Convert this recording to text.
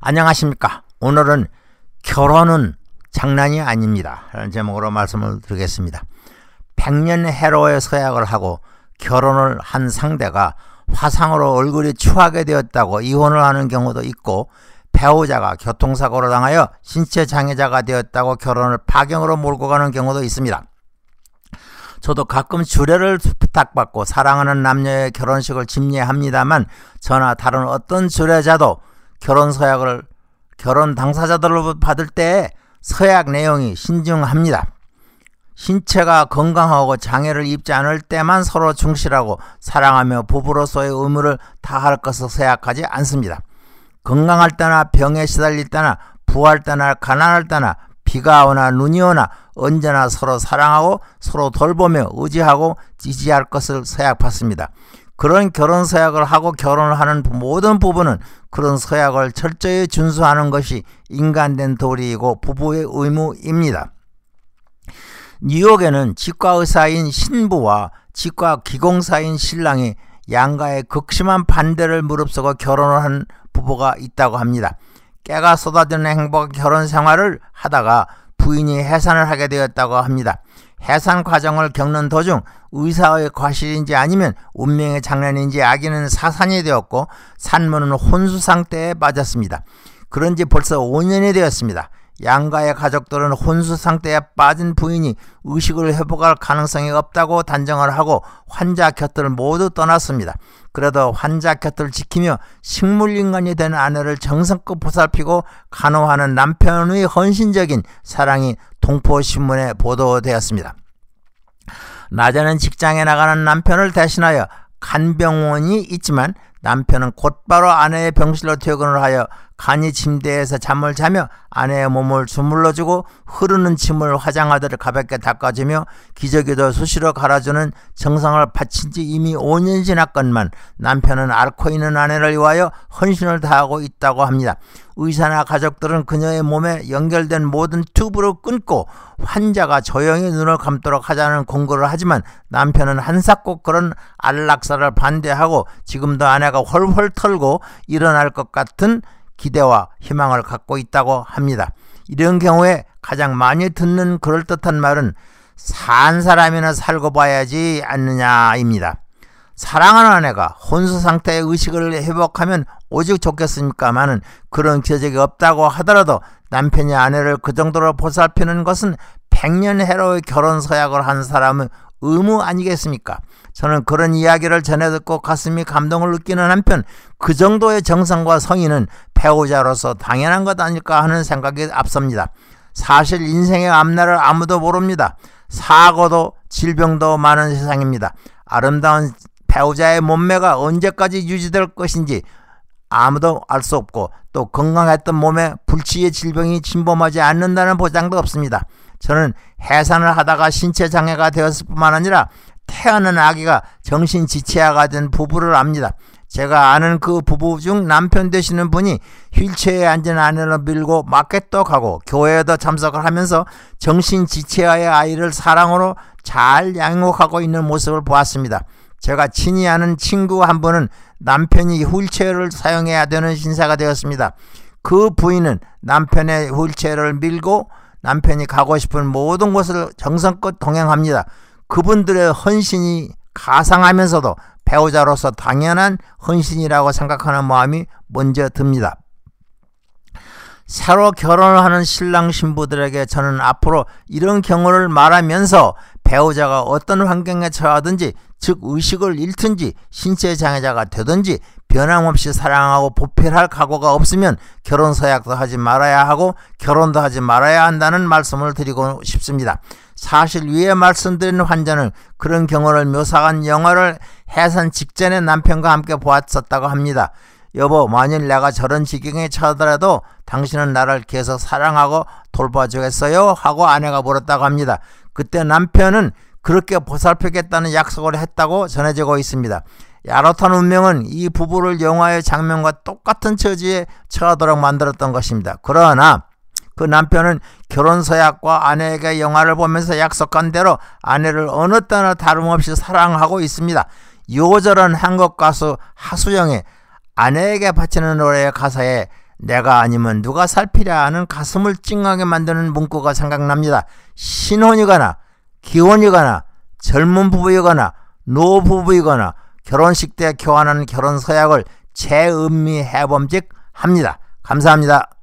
안녕하십니까. 오늘은 결혼은 장난이 아닙니다 라는 제목으로 말씀을 드리겠습니다. 100년 해로의 서약을 하고 결혼을 한 상대가 화상으로 얼굴이 추하게 되었다고 이혼을 하는 경우도 있고, 배우자가 교통사고로 당하여 신체장애자가 되었다고 결혼을 파경으로 몰고 가는 경우도 있습니다. 저도 가끔 주례를 부탁받고 사랑하는 남녀의 결혼식을 집례합니다만, 저나 다른 어떤 주례자도 결혼 서약을 결혼 당사자들로 받을 때 서약 내용이 신중합니다. 신체가 건강하고 장애를 입지 않을 때만 서로 충실하고 사랑하며 부부로서의 의무를 다할 것을 서약하지 않습니다. 건강할 때나 병에 시달릴 때나 부할 때나 가난할 때나 비가 오나 눈이 오나 언제나 서로 사랑하고 서로 돌보며 의지하고 지지할 것을 서약받습니다. 그런 결혼 서약을 하고 결혼을 하는 모든 부부는 그런 서약을 철저히 준수하는 것이 인간된 도리이고 부부의 의무입니다. 뉴욕에는 치과의사인 신부와 치과기공사인 신랑이 양가의 극심한 반대를 무릅쓰고 결혼을 한 부부가 있다고 합니다. 깨가 쏟아지는 행복한 결혼 생활을 하다가 부인이 해산을 하게 되었다고 합니다. 해산 과정을 겪는 도중 의사의 과실인지 아니면 운명의 장난인지 아기는 사산이 되었고 산모는 혼수 상태에 빠졌습니다. 그런 지 벌써 5년이 되었습니다. 양가의 가족들은 혼수 상태에 빠진 부인이 의식을 회복할 가능성이 없다고 단정을 하고 환자 곁을 모두 떠났습니다. 그래도 환자 곁을 지키며 식물인간이 된 아내를 정성껏 보살피고 간호하는 남편의 헌신적인 사랑이 동포신문에 보도되었습니다. 낮에는 직장에 나가는 남편을 대신하여 간병원이 있지만 남편은 곧바로 아내의 병실로 퇴근을 하여 간이 침대에서 잠을 자며 아내의 몸을 주물러주고 흐르는 침을 화장하듯 가볍게 닦아주며 기저귀도 수시로 갈아주는 정성을 바친 지 이미 5년이 지났건만 남편은 앓고 있는 아내를 위하여 헌신을 다하고 있다고 합니다. 의사나 가족들은 그녀의 몸에 연결된 모든 튜브를 끊고 환자가 조용히 눈을 감도록 하자는 공고를 하지만 남편은 한사코 그런 안락사를 반대하고 지금도 아내가 헐헐 털고 일어날 것 같은 기대와 희망을 갖고 있다고 합니다. 이런 경우에 가장 많이 듣는 그럴듯한 말은 산 사람이나 살고 봐야지 않느냐입니다. 사랑하는 아내가 혼수 상태의 의식을 회복하면 오직 좋겠습니까마는 그런 기적이 없다고 하더라도 남편이 아내를 그 정도로 보살피는 것은 100년 해로의 결혼 서약을 한 사람의 의무 아니겠습니까? 저는 그런 이야기를 전해 듣고 가슴이 감동을 느끼는 한편 그 정도의 정성과 성의는 배우자로서 당연한 것 아닐까 하는 생각이 앞섭니다. 사실 인생의 앞날을 아무도 모릅니다. 사고도 질병도 많은 세상입니다. 아름다운 배우자의 몸매가 언제까지 유지될 것인지 아무도 알 수 없고 또 건강했던 몸에 불치의 질병이 침범하지 않는다는 보장도 없습니다. 저는 해산을 하다가 신체장애가 되었을 뿐만 아니라 태어난 아기가 정신지체아가 된 부부를 압니다. 제가 아는 그 부부 중 남편 되시는 분이 휠체어에 앉은 아내를 밀고 마켓도 가고 교회에도 참석을 하면서 정신지체아의 아이를 사랑으로 잘 양육하고 있는 모습을 보았습니다. 제가 친히 아는 친구 한 분은 남편이 휠체어를 사용해야 되는 신세가 되었습니다. 그 부인은 남편의 휠체어를 밀고 남편이 가고 싶은 모든 곳을 정성껏 동행합니다. 그분들의 헌신이 가상하면서도 배우자로서 당연한 헌신이라고 생각하는 마음이 먼저 듭니다. 새로 결혼을 하는 신랑 신부들에게 저는 앞으로 이런 경우를 말하면서 배우자가 어떤 환경에 처하든지 즉 의식을 잃든지 신체장애자가 되든지 변함없이 사랑하고 보필할 각오가 없으면 결혼 서약도 하지 말아야 하고 결혼도 하지 말아야 한다는 말씀을 드리고 싶습니다. 사실 위에 말씀드린 환자는 그런 경우를 묘사한 영화를 해산 직전에 남편과 함께 보았었다고 합니다. 여보, 만일 내가 저런 지경에 처하더라도 당신은 나를 계속 사랑하고 돌봐주겠어요? 하고 아내가 물었다고 합니다. 그때 남편은 그렇게 보살피겠다는 약속을 했다고 전해지고 있습니다. 야릇한 운명은 이 부부를 영화의 장면과 똑같은 처지에 처하도록 만들었던 것입니다. 그러나 그 남편은 결혼서약과 아내에게 영화를 보면서 약속한 대로 아내를 어느 때나 다름없이 사랑하고 있습니다. 요절한 한국 가수 하수영의 아내에게 바치는 노래의 가사에 내가 아니면 누가 살피랴 하는 가슴을 찡하게 만드는 문구가 생각납니다. 신혼이거나 기혼이거나 젊은 부부이거나 노부부이거나 결혼식 때 교환하는 결혼 서약을 재음미해봄직합니다. 감사합니다.